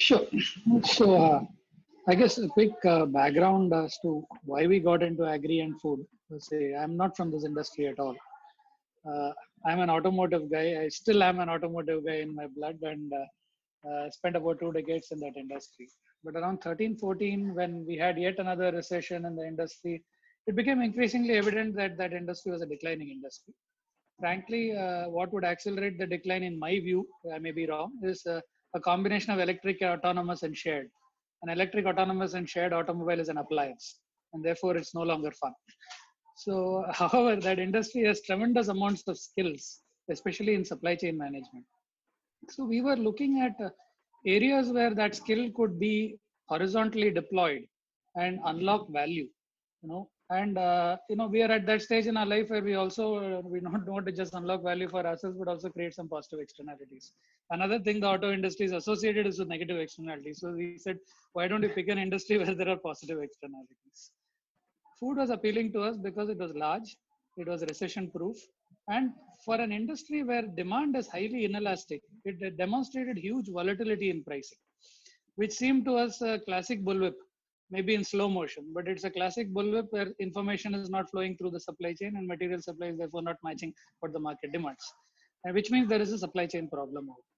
Sure. So, I guess a quick background as to why we got into agri and food. Let's say I'm not from this industry at all. Uh, I'm an automotive guy. I still am an automotive guy in my blood, and spent about 2 decades in that industry. But around 13, 14, when we had yet another recession in the industry, it became increasingly evident that that industry was a declining industry. Frankly, what would accelerate the decline, in my view, I may be wrong, is a combination of electric, autonomous, and shared. An electric, autonomous, and shared automobile is an appliance, and therefore it's no longer fun. So, however, that industry has tremendous amounts of skills, especially in supply chain management. So, we were looking at areas where that skill could be horizontally deployed and unlock value, and we are at that stage in our life where we also we not want to just unlock value for ourselves, but also create some positive externalities. Another thing the auto industry is associated is with negative externalities. So we said, why don't we pick an industry where there are positive externalities? Food was appealing to us because it was large, it was recession proof, and for an industry where demand is highly inelastic, it demonstrated huge volatility in pricing, which seemed to us a classic bullwhip, maybe in slow motion, but it's a classic bullwhip where information is not flowing through the supply chain and material supply is therefore not matching what the market demands, and which means there is a supply chain problem out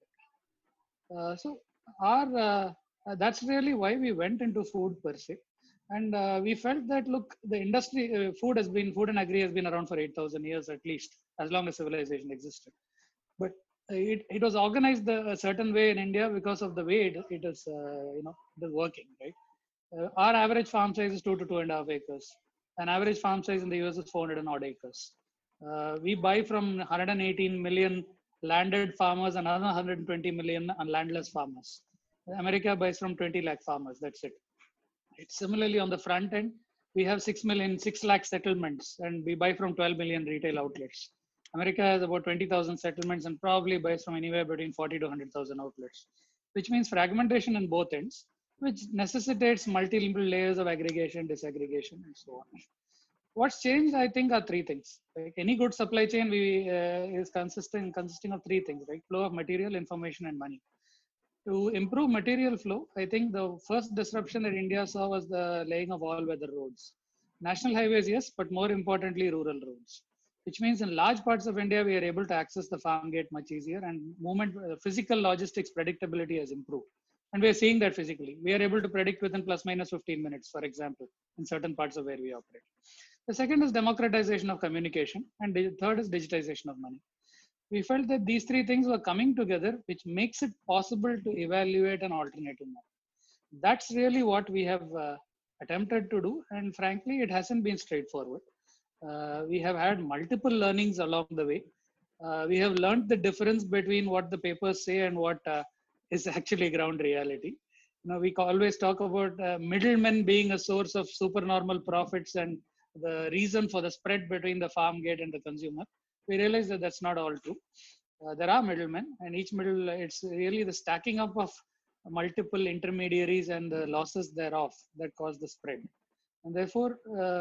there. So our that's really why we went into food per se, and we felt that look, the industry, food and agri has been around for 8,000 years at least, as long as civilization existed. But it was organized a certain way in India because of the way it is, it is working, right? Our average farm size is 2 to 2.5 acres. An average farm size in the US is 400 and odd acres. We buy from 118 million landed farmers and another 120 million landless farmers. America buys from 20 lakh farmers. That's it. It's similarly on the front end, we have 6 lakh settlements, and we buy from 12 million retail outlets. America has about 20,000 settlements and probably buys from anywhere between 40 to 100,000 outlets, which means fragmentation in both ends, which necessitates multiple layers of aggregation, disaggregation, and so on. What's changed, I think, are three things. Like any good supply chain, is consisting of three things, right? Flow of material, information, and money. To improve material flow, I think the first disruption that India saw was the laying of all-weather roads. National highways, yes, but more importantly, rural roads, which means in large parts of India, we are able to access the farm gate much easier, and physical logistics predictability has improved. And we are seeing that physically. We are able to predict within plus minus 15 minutes, for example, in certain parts of where we operate. The second is democratization of communication, and the third is digitization of money. We felt that these three things were coming together, which makes it possible to evaluate an alternative model. That's really what we have attempted to do. And frankly, it hasn't been straightforward. We have had multiple learnings along the way. We have learned the difference between what the papers say and what is actually ground reality. We always talk about middlemen being a source of supernormal profits and the reason for the spread between the farm gate and the consumer. We realize that that's not all true. There are middlemen, and it's really the stacking up of multiple intermediaries and the losses thereof that cause the spread. And therefore,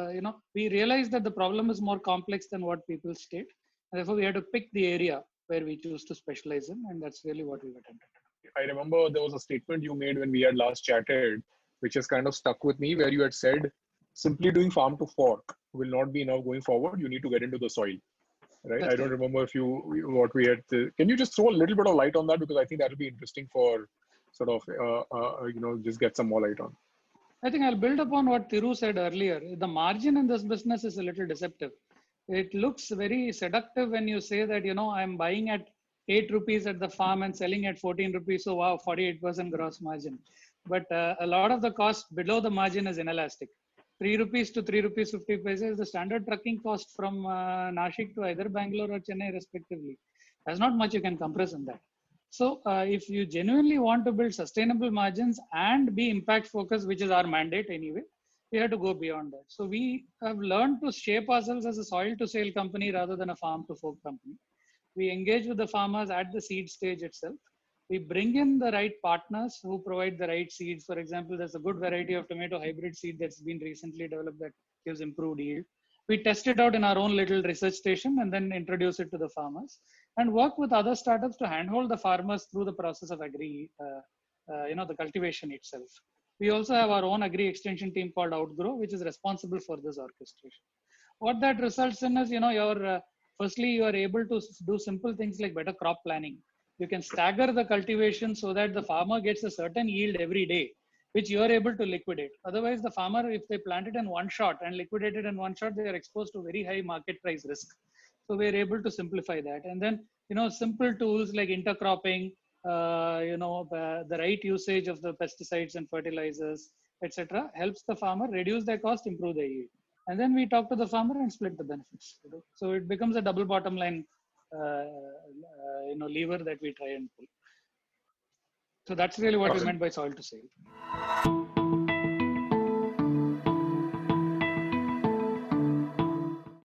we realize that the problem is more complex than what people state. And therefore, we had to pick the area where we choose to specialize in, and that's really what we've attempted. I remember there was a statement you made when we had last chatted, which has kind of stuck with me, where you had said, simply doing farm to fork will not be enough going forward. You need to get into the soil. Right. I don't remember what we had. Can you just throw a little bit of light on that? Because I think that will be interesting for sort of, just get some more light on. I think I'll build upon what Thiru said earlier. The margin in this business is a little deceptive. It looks very seductive when you say that, I'm buying at 8 rupees at the farm and selling at 14 rupees. So wow, 48% gross margin. But a lot of the cost below the margin is inelastic. 3 rupees to 3 rupees 50 paise is the standard trucking cost from Nashik to either Bangalore or Chennai respectively. There's not much you can compress in that. So if you genuinely want to build sustainable margins and be impact focused, which is our mandate anyway, we have to go beyond that. So we have learned to shape ourselves as a soil to sale company rather than a farm to fork company. We engage with the farmers at the seed stage itself. We bring in the right partners who provide the right seeds. For example, there's a good variety of tomato hybrid seed that's been recently developed that gives improved yield. We test it out in our own little research station and then introduce it to the farmers and work with other startups to handhold the farmers through the process of agri the cultivation itself. We also have our own agri extension team called Outgrow, which is responsible for this orchestration. What that results in is, firstly, you are able to do simple things like better crop planning. You can stagger the cultivation so that the farmer gets a certain yield every day, which you are able to liquidate. Otherwise, the farmer, if they plant it in one shot and liquidate it in one shot, they are exposed to very high market price risk. So we are able to simplify that. And then, simple tools like intercropping, the right usage of the pesticides and fertilizers, etc., helps the farmer reduce their cost, improve their yield. And then we talk to the farmer and split the benefits. So it becomes a double bottom line, lever that we try and pull. So that's really what we meant by soil to sale.